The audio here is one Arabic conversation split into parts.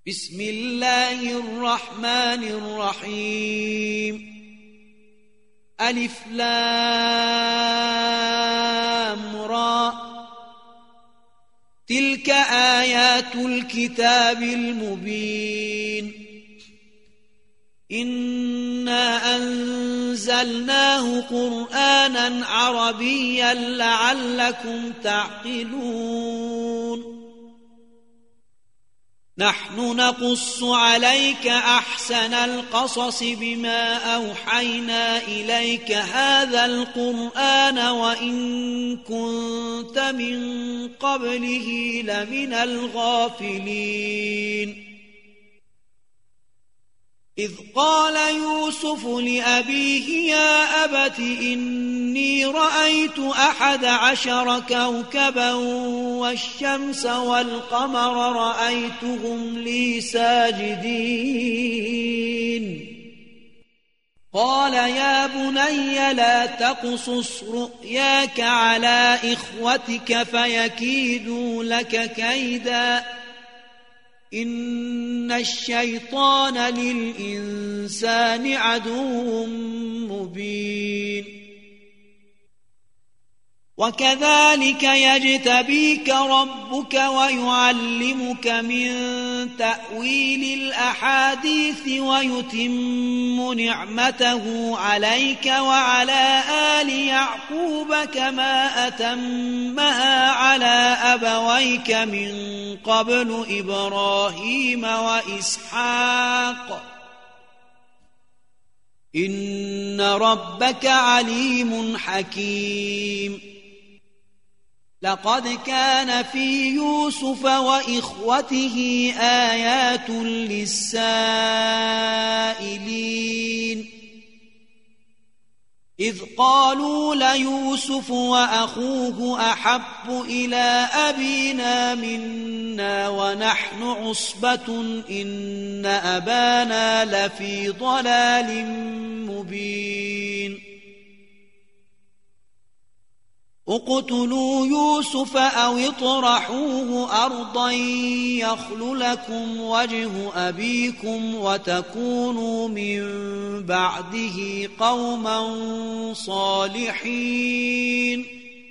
بسم الله الرحمن الرحيم ألف لام را تلك آيات الكتاب المبين إنا أنزلناه قرآنا عربيا لعلكم تعقلون نحن نقص عليك أحسن القصص بما أوحينا إليك هذا القرآن وإن كنت من قبله لمن الغافلين إذ قال يوسف لأبيه يا أبت إني رأيت 11 كوكبا والشمس والقمر رأيتهم لي ساجدين قال يا بني لا تقصص رؤياك على إخوتك فيكيدوا لك كيدا إن الشيطان للإنسان عدو مبين وكذلك يجتبيك ربك ويعلمك من تأويل الأحاديث ويتم نعمته عليك وعلى آل يعقوب كما أتمها على أبويك من قبل إبراهيم وإسحاق إن ربك عليم حكيم لقد كان في يوسف وإخوته آيات للسائلين إذ قالوا ليوسف وأخوه أحب إلى أبينا منا ونحن عصبة إن أبانا لفي ضلال مبين اقتلوا يوسف أو اطرحوه أرضا يخل لكم وجه أبيكم وتكونوا من بعده قوما صالحين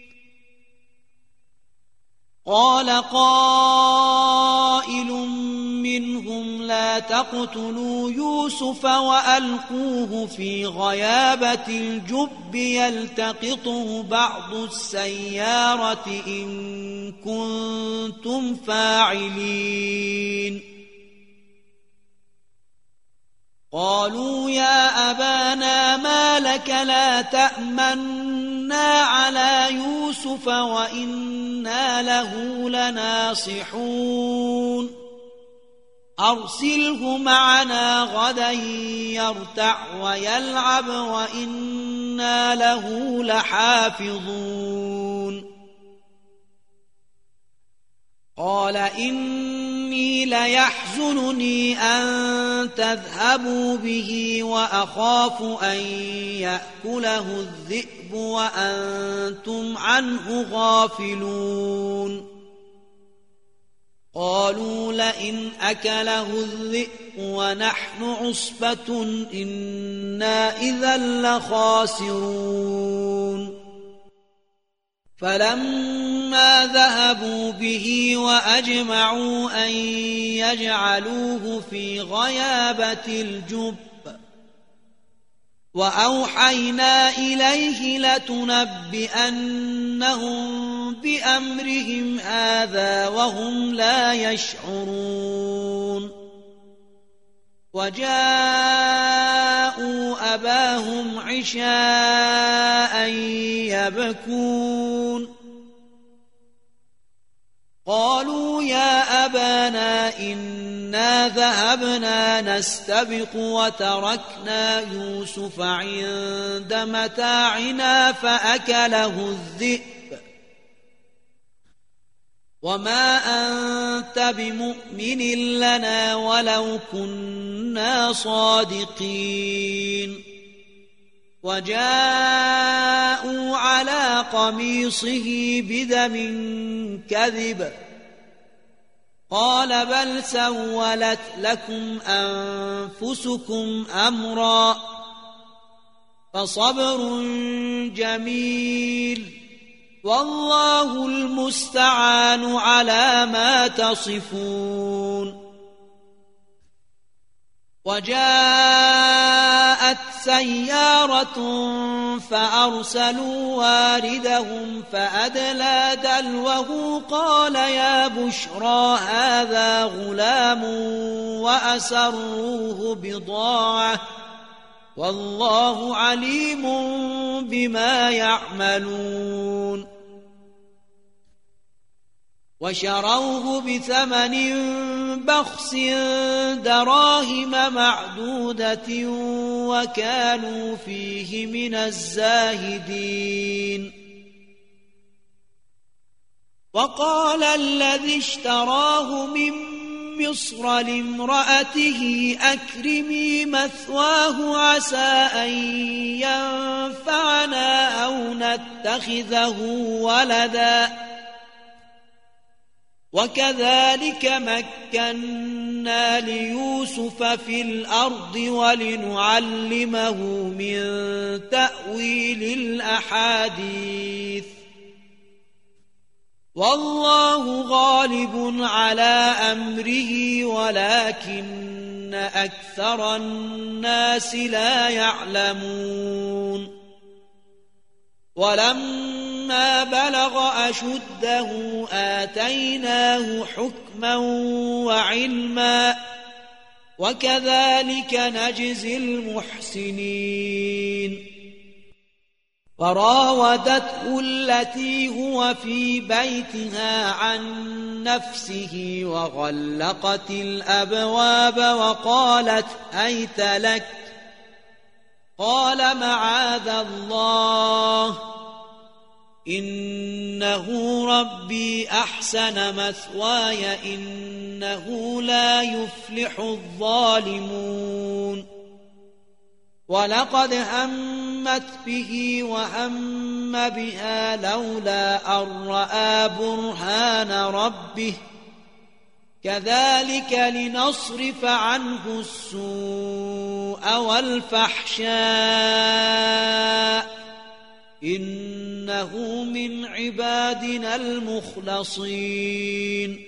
قال قائل منهم لا تقتلوا يوسف وألقوه في غيابة الجب يلتقطه بعض السيارة إن كنتم فاعلين قالوا يا أبانا ما لك لا تأمنا على يوسف وإنا له لناصحون أرسله معنا غدا يرتع ويلعب وإنا له لحافظون قال إني ليحزنني أن تذهبوا به وأخاف أن يأكله الذئب وأنتم عنه غافلون قالوا لئن أكله الذئب ونحن عصبة إنا إذا لخاسرون فلما ذهبوا به وأجمعوا أن يجعلوه في غيابة الجب وأوحينا إليه لتنبئنهم بأمرهم هذا وهم لا يشعرون وجاءوا أباهم عشاء يبكون قالوا يا أبانا إنا ذهبنا نستبق وتركنا يوسف عند متاعنا فأكله الذئب وما أنت بمؤمن لنا ولو كنا صادقين وجاءوا على قميصه بدم كذب قال بل سولت لكم أنفسكم أمرا فصبر جميل والله المستعان على ما تصفون وجاءت سيارة فأرسلوا واردهم فأدلى دلوه قال يا بشرى هذا غلام وأسروه بضاعة والله عليم بما يعملون وشروه بثمن بخس دراهم معدودة وكانوا فيه من الزاهدين وقال الذي اشتراه من مصر لامرأته أكرمي مثواه عسى أن ينفعنا أو نتخذه ولدا وكذلك مكنا ليوسف في الأرض ولنعلمه من تأويل الأحاديث والله غالب على أمره ولكن أكثر الناس لا يعلمون ولما بلغ أشده آتيناه حكما وعلما وكذلك نجزي المحسنين وراودته التي هو في بيتها عن نفسه وغلقت الأبواب وقالت هيت لك قال معاذ الله إنه ربي أحسن مثواي إنه لا يفلح الظالمون ولقد همت به وهم بها لولا أن رأى برهان ربه كذلك لنصرف عنه السوء والفحشاء إنه من عبادنا المخلصين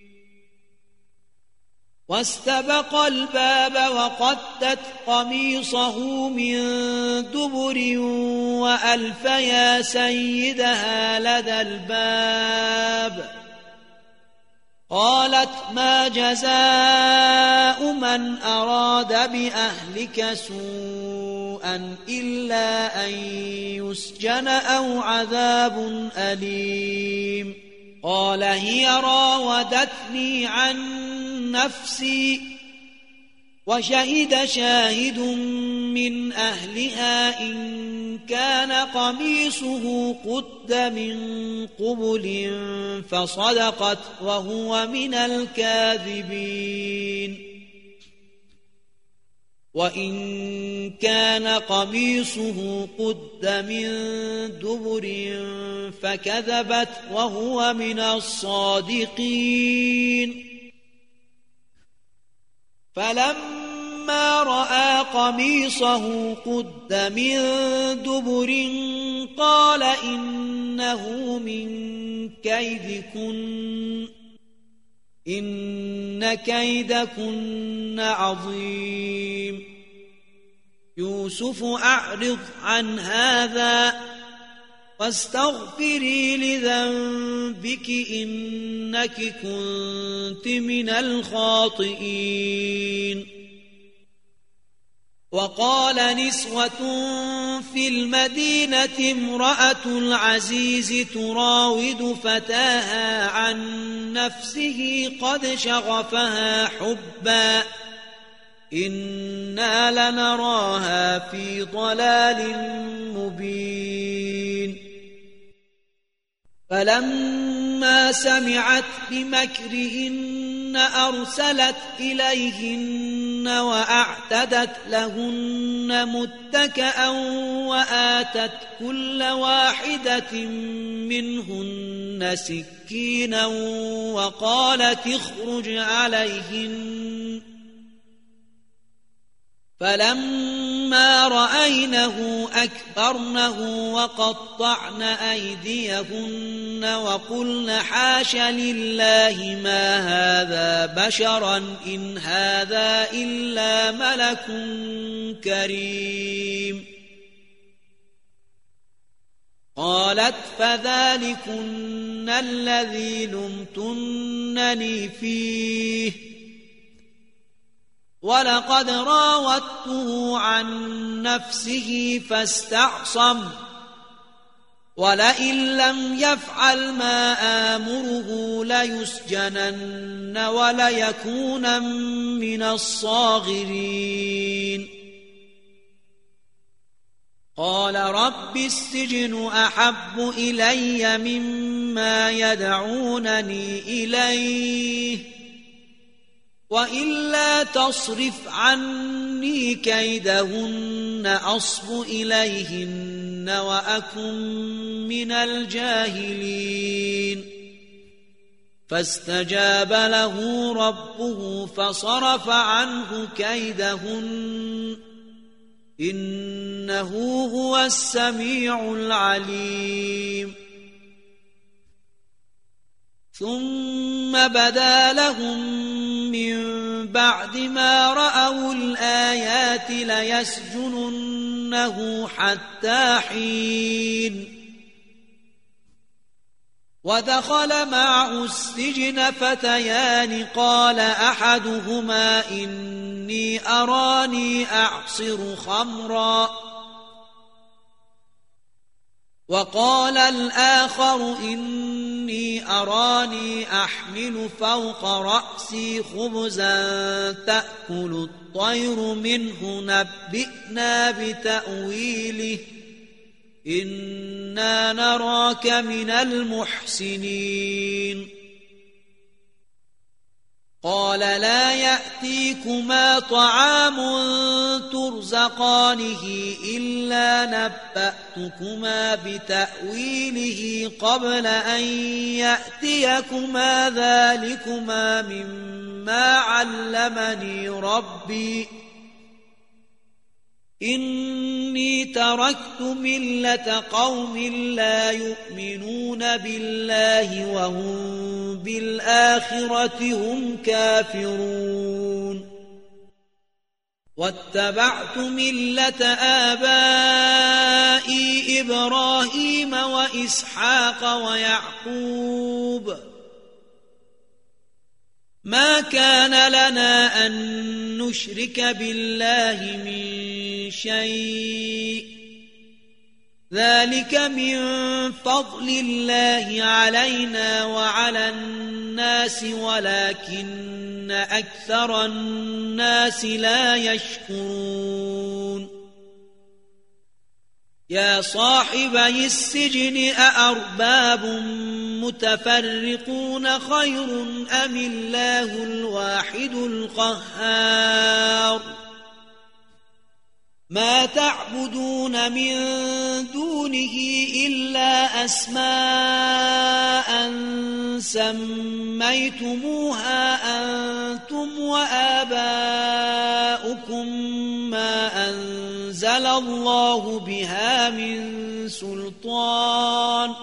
واستبق الباب وقدت قميصه من دبر وألف يا سيدها لدى الباب قالت ما جزاء من أراد بأهلك سوءا إلا أن يسجن أو عذاب أليم قال هي راودتني عن نفسي وشهد شاهد من أهلها إن كان قميصه قد من قبل فصدقت وهو من الكاذبين وإن كان قميصه قد من دبر فكذبت وهو من الصادقين فلما رأى قميصه قد من دبر قال إنه من كيدكن إن كيدكن عظيم يوسف أعرض عن هذا واستغفري لذنبك إنك كنت من الخاطئين وقال نسوة في المدينة امرأة العزيز تراود فتاها عن نفسه قد شغفها حبا إنا لنراها في ضلال مبين فلما سمعت بمكرهن أرسلت إليهن وأعتدت لهن متكئا وآتت كل واحدة منهن سكينا وقالت اخرج عليهن فلما رأينه أكبرنه وقطعن أيديهن وقلن حاش لله ما هذا بشرا إن هذا إلا ملك كريم قالت فذلكن الذي لمتنني فيه ولقد راودته عن نفسه فاستعصم ولئن لم يفعل ما آمره ليسجنن وليكون من الصاغرين قال رب السجن أحب إلي مما يدعونني إليه وإلا تصرف عني كيدهن أصب إليهن وأكن من الجاهلين فاستجاب له ربه فصرف عنه كيدهن إنه هو السميع العليم ثم بدا لهم من بعد ما رأوا الآيات ليسجننه حتى حين ودخل معه السجن فتيان قال أحدهما إني أراني أعصر خمرا وقال الآخر إني أراني أحمل فوق رأسي خبزا تأكل الطير منه نبئنا بتأويله إنا نراك من المحسنين قال لا يأتيكما طعام ترزقانه إلا نبأتكما بتأويله قبل أن يأتيكما ذلكما مما علمني ربي إني تركت ملة قوم لا يؤمنون بالله وهم بالآخرة هم كافرون واتبعت ملة آبائي إبراهيم وإسحاق ويعقوب ما كان لنا أن نشرك بالله من شيء ذلك من فضل الله علينا وعلى الناس ولكن أكثر الناس لا يشكرون يا صاحبي السجن أأرباب متفرقون خير أم الله الواحد القهار ما تعبدون من دونه إلا أسماء سميتموها أنتم وآباؤكم ما أنزل الله بها من سلطان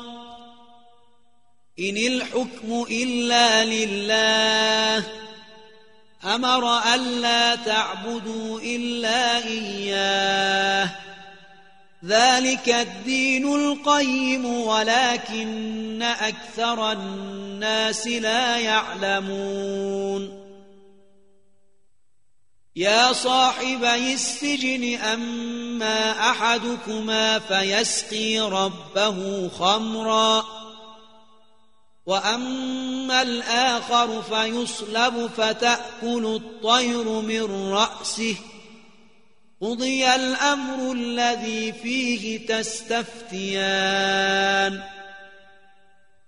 إن الحكم إلا لله أمر ألا تعبدوا إلا إياه ذلك الدين القيم ولكن أكثر الناس لا يعلمون يا صاحبي السجن أما أحدكما فيسقي ربه خمرا وأما الآخر فيصلب فتأكل الطير من رأسه قضي الأمر الذي فيه تستفتيان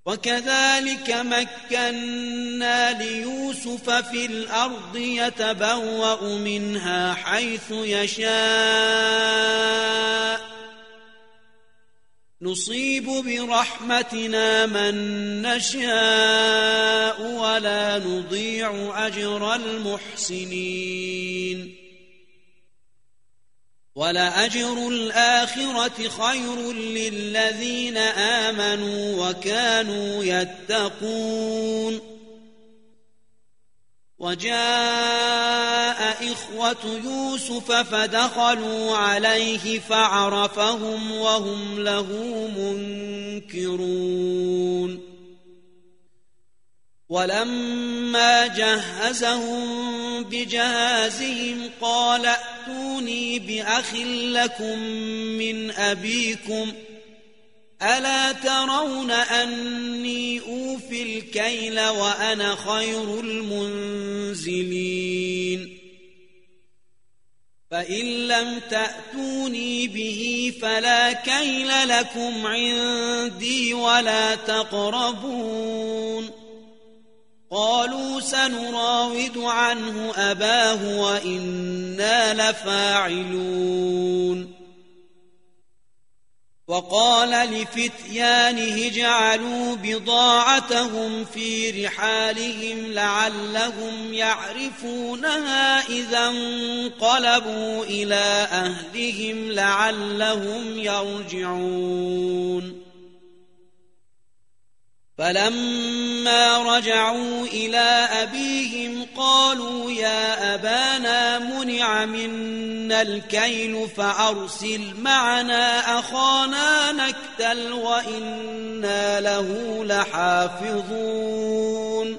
وكذلك مكنا ليوسف في الأرض يتبوأ منها حيث يشاء نصيب برحمتنا من نشاء ولا نضيع أجر المحسنين ولأجر الآخرة خير للذين آمنوا وكانوا يتقون وجاء إخوة يوسف فدخلوا عليه فعرفهم وهم له منكرون ولما جهزهم بجهازهم قال ائتوني بأخ لكم من أبيكم ألا ترون أني أوفي الكيل وأنا خير المنزلين فإن لم تأتوني به فلا كيل لكم عندي ولا تقربون قالوا سنراود عنه أباه وإنا لفاعلون وقال لفتيانه اجعلوا بضاعتهم في رحالهم لعلهم يعرفونها إذا انقلبوا إلى أهلهم لعلهم يرجعون فلما رجعوا إلى أبيهم قالوا يا أبانا منع منا الكيل فأرسل معنا أخانا نكتل وإنا له لحافظون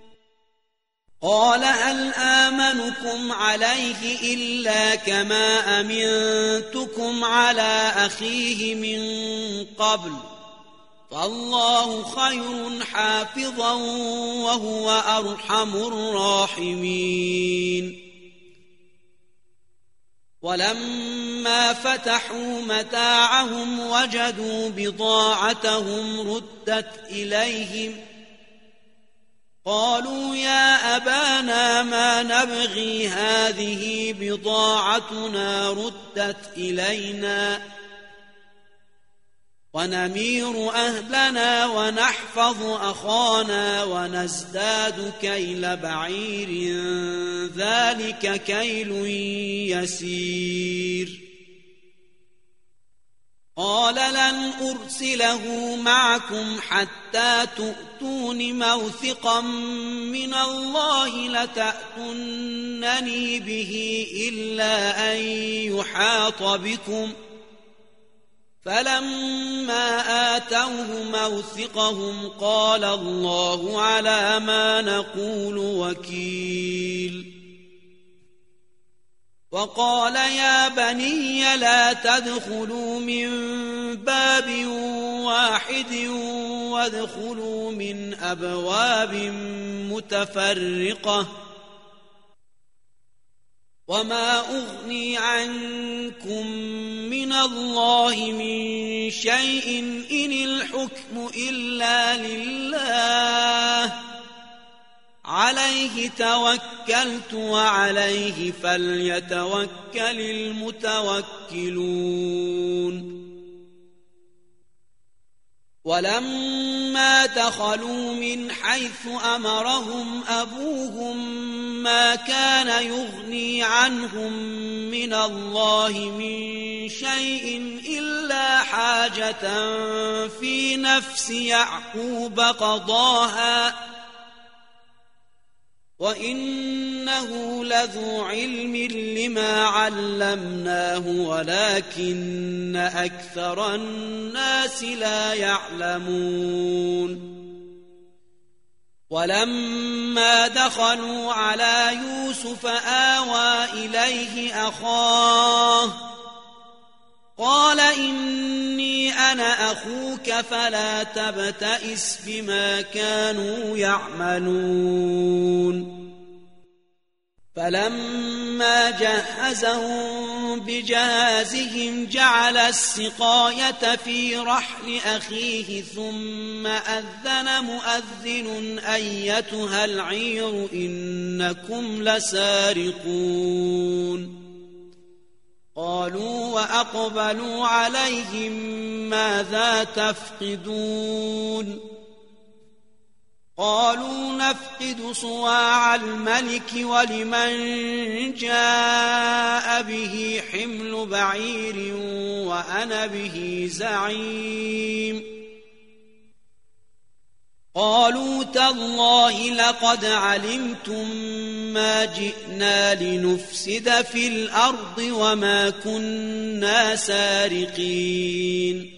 قال هل آمنكم عليه إلا كما أمنتكم على أخيه من قبل فالله خير حافظا وهو أرحم الراحمين ولما فتحوا متاعهم وجدوا بضاعتهم ردت إليهم قالوا يا أبانا ما نبغي هذه بضاعتنا ردت إلينا ونمير أهلنا ونحفظ أخانا ونزداد كيل بعير ذلك كيل يسير قال لن أرسله معكم حتى تؤتون موثقا من الله لتأتونني به إلا أن يحاط بكم فلما آتوه موثقهم قال الله على ما نقول وكيل وقال يا بني لا تدخلوا من باب واحد وادخلوا من أبواب متفرقة وما أغني عنكم من الله من شيء إن الحكم إلا لله عليه توكلت وعليه فليتوكل المتوكلون ولما دخلوا من حيث أمرهم أبوهم ما كان يغني عنهم من الله من شيء إلا حاجة في نفس يعقوب قضاها وإنه لذو علم لما علمناه ولكن أكثر الناس لا يعلمون ولما دخلوا على يوسف آوى إليه أخاه قال إني أنا أخوك فلا تبتئس بما كانوا يعملون فلما جهزهم بجهازهم جعل السقاية في رحل أخيه ثم أذن مؤذن أيتها العير إنكم لسارقون قالوا وأقبلوا عليهم ماذا تفقدون قالوا نفقد صواع الملك ولمن جاء به حمل بعير وأنا به زعيم قالوا تالله لقد علمتم ما جئنا لنفسد في الأرض وما كنا سارقين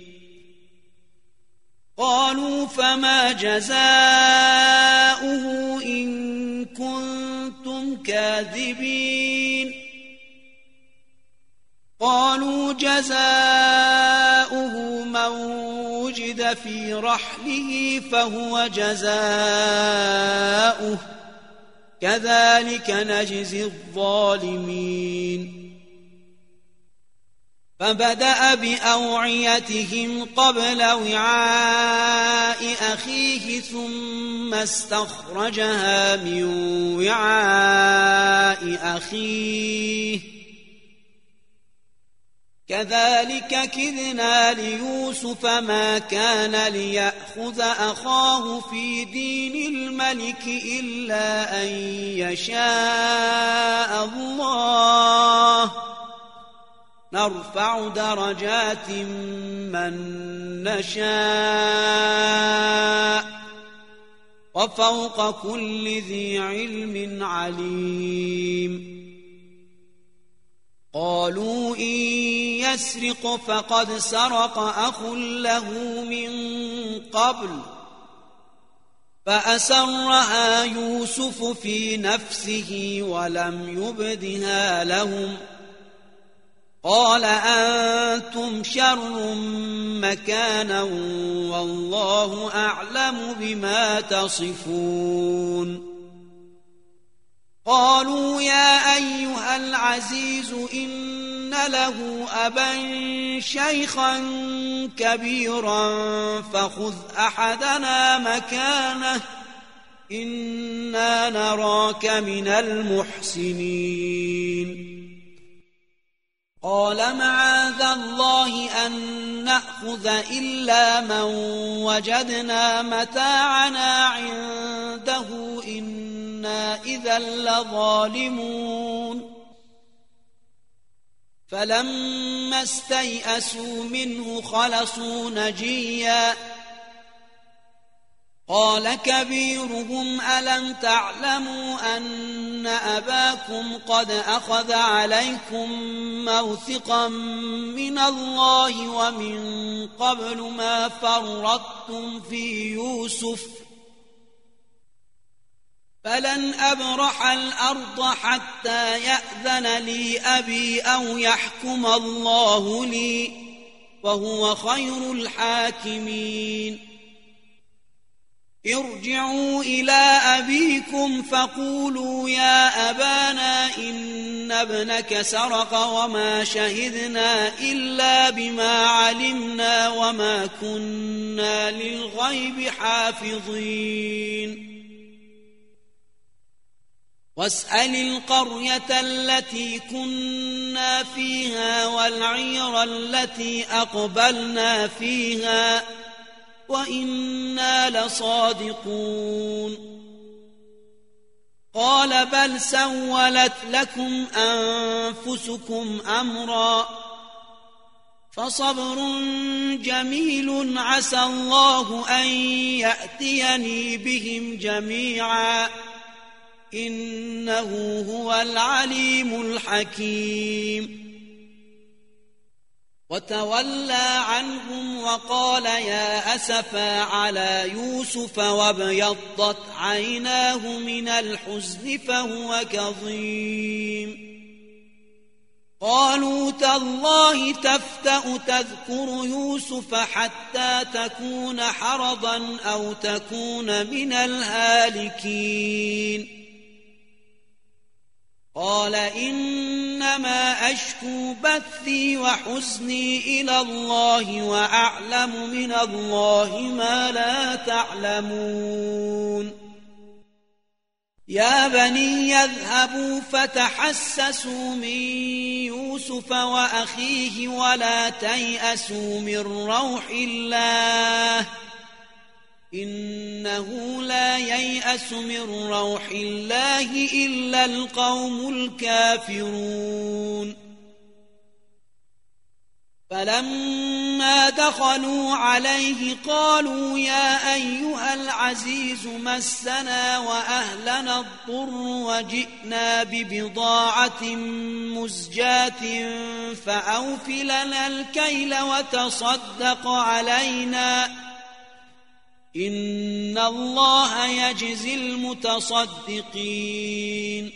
قالوا فما جزاؤه إن كنتم كاذبين قالوا جزاؤه من وجد في رحله فهو جزاؤه كذلك نجزي الظالمين فبدأ بأوعيتهم قبل وعاء أخيه ثم استخرجها من وعاء أخيه كذلك كدنا ليوسف ما كان ليأخذ أخاه في دين الملك إلا أن يشاء الله نرفع درجات من نشاء وفوق كل ذي علم عليم قالوا إن يسرق فقد سرق أخ له من قبل فأسرها يوسف في نفسه ولم يبدها لهم قال أنتم شر مكانا والله أعلم بما تصفون قالوا يا أيها العزيز إن له أبا شيخا كبيرا فخذ أحدنا مكانه إنا نراك من المحسنين قال معاذ الله أن نأخذ إلا من وجدنا متاعنا عنده إنا إذا لظالمون فلما استيئسوا منه خلصوا نجيا قال كبيرهم ألم تعلموا أن أباكم قد أخذ عليكم موثقا من الله ومن قبل ما فرطتم في يوسف فلن أبرح الأرض حتى يأذن لي أبي أو يحكم الله لي وهو خير الحاكمين ارجعوا إلى أبيكم فقولوا يا أبانا إن ابنك سرق وما شهدنا إلا بما علمنا وما كنا للغيب حافظين واسأل القرية التي كنا فيها والعير التي أقبلنا فيها وإنا لصادقون قال بل سولت لكم أنفسكم أمرا فصبر جميل عسى الله أن يأتيني بهم جميعا إنه هو العليم الحكيم وتولى عنهم وقال يا أسفا على يوسف وابيضت عيناه من الحزن فهو كظيم قالوا تالله تفتأ تذكر يوسف حتى تكون حرضا أو تكون من الهالكين قال إنما أشكو بثي وحزني إلى الله وأعلم من الله ما لا تعلمون يا بني يذهبوا فتحسسوا من يوسف وأخيه ولا تيأسوا من روح الله إنه لا ييأس من روح الله إلا القوم الكافرون فلما دخلوا عليه قالوا يا أيها العزيز مسنا وأهلنا الضر وجئنا ببضاعة مزجاة فأوف لنا الكيل وتصدق علينا إن الله يجزي المتصدقين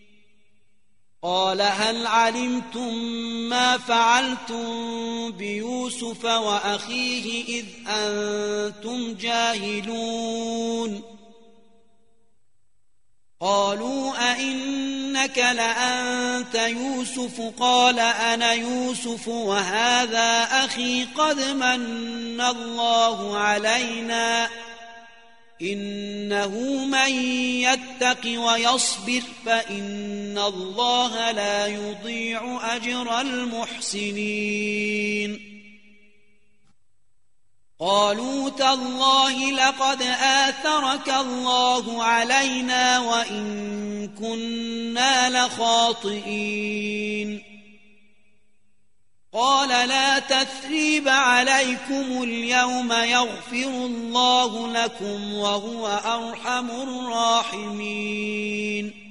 قال هل علمتم ما فعلتم بيوسف وأخيه إذ أنتم جاهلون قالوا أئنك لأنت يوسف قال أنا يوسف وهذا أخي قد من الله علينا إنه من يتق ويصبر فإن الله لا يضيع أجر المحسنين قالوا تالله لقد آثرك الله علينا وإن كنا لخاطئين قال لا تثريب عليكم اليوم يغفر الله لكم وهو أرحم الراحمين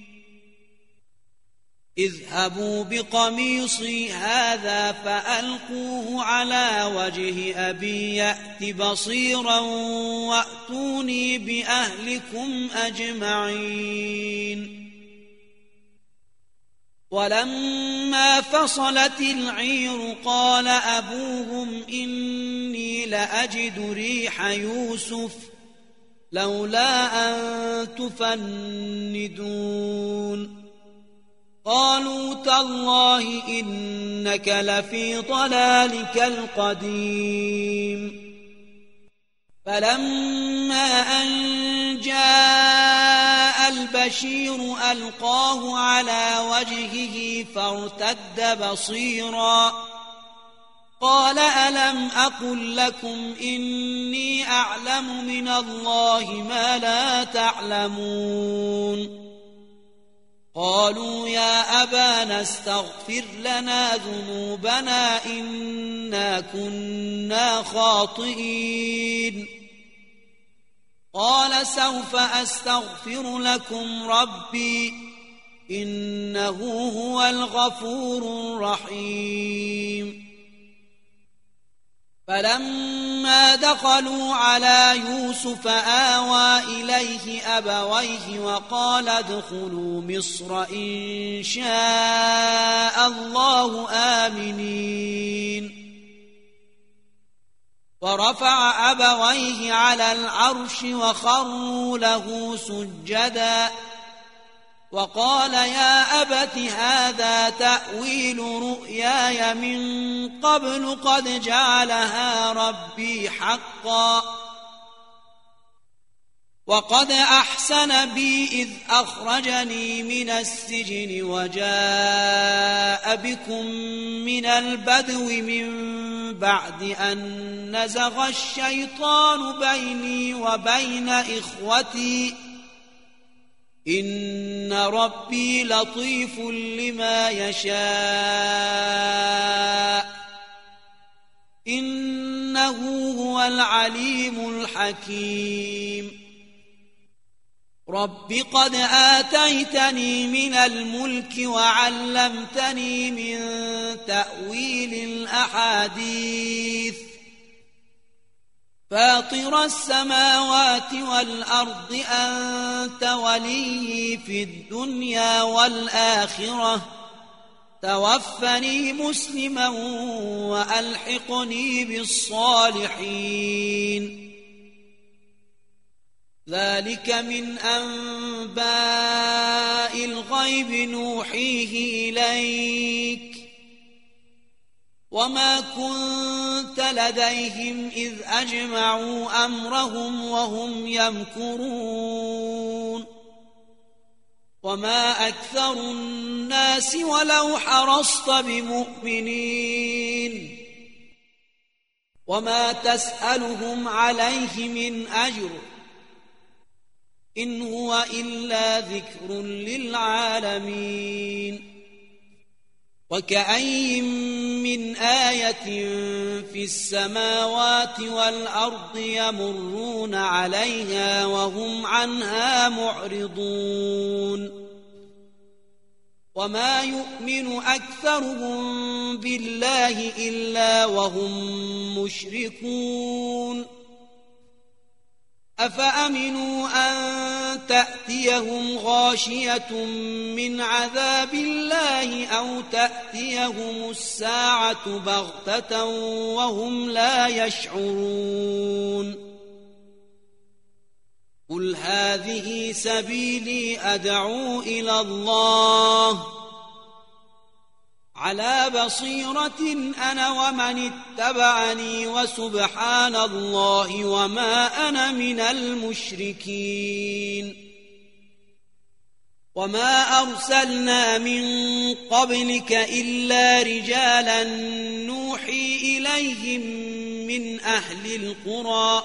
اذهبوا بقميصي هذا فألقوه على وجه أبي يأت بصيرا وأتوني بأهلكم أجمعين ولما فصلت العير قال أبوهم إني لأجد ريح يوسف لولا أن تفندون قالوا تالله إنك لفي ضلالك القديم فلما أن جاء البشير ألقاه على وجهه فارتد بصيرا قال ألم أقل لكم إني أعلم من الله ما لا تعلمون قالوا يا أبانا استغفر لنا ذنوبنا إنا كنا خاطئين قال سوف أستغفر لكم ربي إنه هو الغفور الرحيم فلما دخلوا على يوسف آوى إليه أبويه وقال ادخلوا مصر إن شاء الله آمنين ورفع أبويه على العرش وخروا له سجدا وقال يا أبت هذا تأويل رؤياي من قبل قد جعلها ربي حقا وقد أحسن بي إذ أخرجني من السجن وجاء بكم من البدو من بعد أن نزغ الشيطان بيني وبين إخوتي إن ربي لطيف لما يشاء إنه هو العليم الحكيم رب قد آتيتني من الملك وعلمتني من تأويل الأحاديث فاطر السماوات والأرض أنت ولي في الدنيا والآخرة توفني مسلما وألحقني بالصالحين ذلك من أنباء الغيب نوحيه إليك وما كنت لديهم إذ أجمعوا أمرهم وهم يمكرون وما أكثر الناس ولو حرصت بمؤمنين وما تسألهم عليه من أجر إن هو إلا ذكر للعالمين وكأي من آية في السماوات والأرض يمرون عليها وهم عنها معرضون وما يؤمن أكثرهم بالله إلا وهم مشركون أفأمنوا أن تأتيهم غاشية من عذاب الله أو تأتيهم الساعة بغتة وهم لا يشعرون قل هذه سبيلي أدعو إلى الله على بصيرة أنا ومن اتبعني وسبحان الله وما أنا من المشركين وما أرسلنا من قبلك إلا رجالا نوحي إليهم من أهل القرى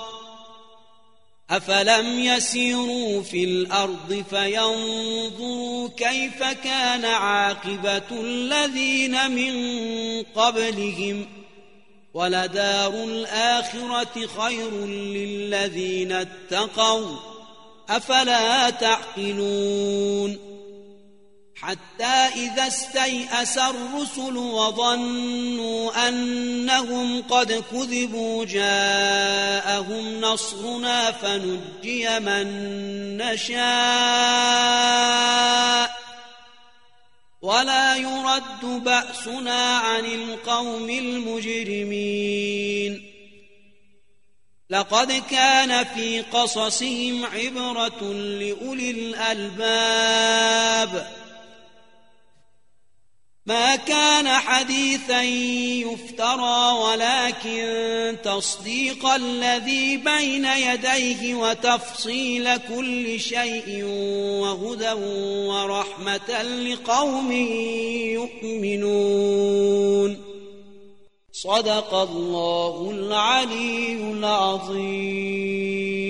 أفلم يسيروا في الأرض فينظروا كيف كان عاقبة الذين من قبلهم ولدار الآخرة خير للذين اتقوا أفلا تعقلون حتى إذا استيأس الرسل وظنوا أنهم قد كذبوا جاءهم نصرنا فنجي من نشاء ولا يرد بأسنا عن القوم المجرمين لقد كان في قصصهم عبرة لأولي الألباب ما كان حديثا يفترى ولكن تصديق الذي بين يديه وتفصيل كل شيء وهدى ورحمة لقوم يؤمنون صدق الله العلي العظيم.